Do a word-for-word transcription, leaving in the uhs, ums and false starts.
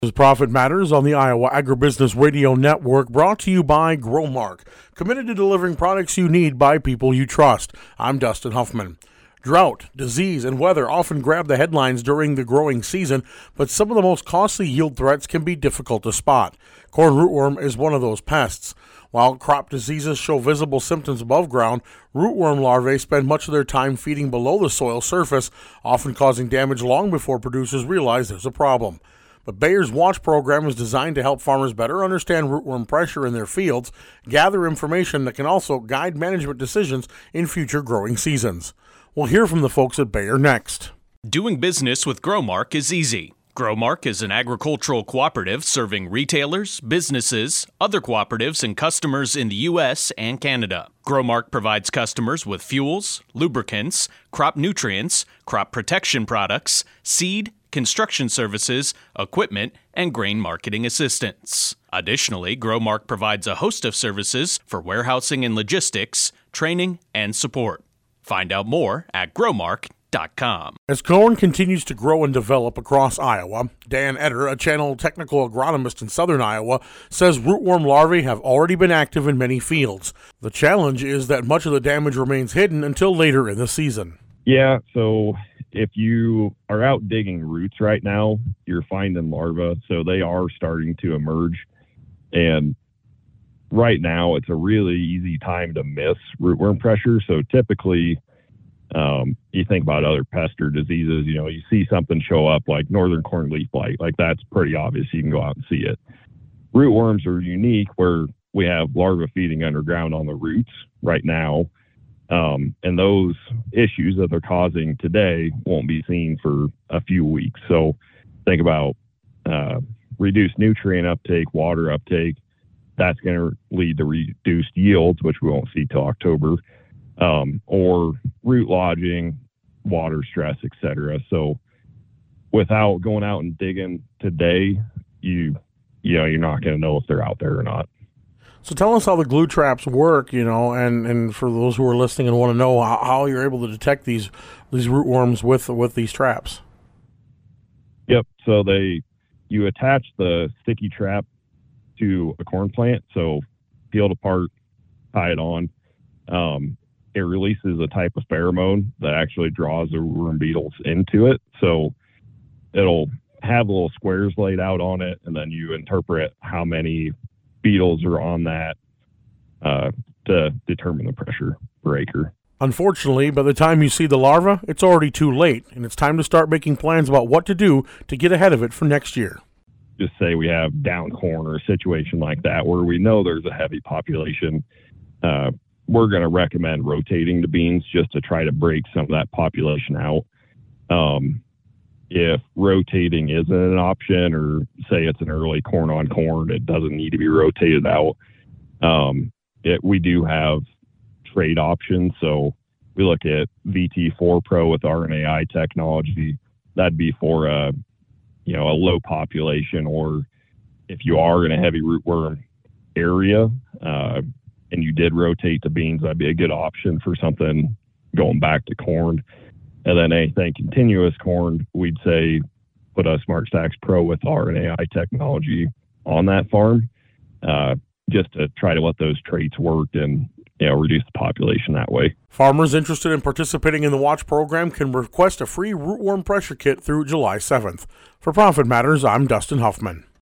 Profit Matters on the Iowa Agribusiness Radio Network, brought to you by Growmark, committed to delivering products you need by people you trust. I'm Dustin Huffman. Drought, disease, and weather often grab the headlines during the growing season, but some of the most costly yield threats can be difficult to spot. Corn rootworm is one of those pests. While crop diseases show visible symptoms above ground, rootworm larvae spend much of their time feeding below the soil surface, often causing damage long before producers realize there's a problem. But Bayer's Watch program is designed to help farmers better understand rootworm pressure in their fields, gather information that can also guide management decisions in future growing seasons. We'll hear from the folks at Bayer next. Doing business with Growmark is easy. Growmark is an agricultural cooperative serving retailers, businesses, other cooperatives, and customers in the U S and Canada. Growmark provides customers with fuels, lubricants, crop nutrients, crop protection products, seed, construction services, equipment, and grain marketing assistance. Additionally, Growmark provides a host of services for warehousing and logistics, training, and support. Find out more at growmark dot com. As corn continues to grow and develop across Iowa, Dan Eder, a channel technical agronomist in southern Iowa, says rootworm larvae have already been active in many fields. The challenge is that much of the damage remains hidden until later in the season. Yeah, so if you are out digging roots right now, you're finding larvae, so they are starting to emerge. And right now, it's a really easy time to miss rootworm pressure. So typically, um, you think about other pest or diseases, you know, you see something show up like northern corn leaf blight, like that's pretty obvious. You can go out and see it. Rootworms are unique where we have larvae feeding underground on the roots right now. Um, and those issues that they're causing today won't be seen for a few weeks. So think about uh, reduced nutrient uptake, water uptake. That's going to lead to reduced yields, which we won't see till October, um, or root lodging, water stress, et cetera. So without going out and digging today, you you know, you're not going to know if they're out there or not. So tell us how the glue traps work, you know, and, and for those who are listening and want to know how, how you're able to detect these these rootworms with with these traps. Yep. So they you attach the sticky trap to a corn plant, so peel it apart, tie it on. Um, it releases a type of pheromone that actually draws the worm beetles into it. So it'll have little squares laid out on it, and then you interpret how many beetles are on that uh, to determine the pressure per acre. Unfortunately, by the time you see the larva, it's already too late, and it's time to start making plans about what to do to get ahead of it for next year. Just say we have down corn or a situation like that where we know there's a heavy population, uh, we're going to recommend rotating the beans just to try to break some of that population out. Um, if rotating isn't an option, or say it's an early corn on corn, it doesn't need to be rotated out. Um, it, we do have trade options. So we look at V T four Pro with R N A I technology. That'd be for a, you know, a low population, or if you are in a heavy rootworm area uh, and you did rotate the beans, that'd be a good option for something going back to corn. And then anything continuous corn, we'd say put a SmartStax Pro with R N A I technology on that farm, uh, just to try to let those traits work and, you know, reduce the population that way. Farmers interested in participating in the Watch program can request a free rootworm pressure kit through July seventh. For Profit Matters, I'm Dustin Huffman.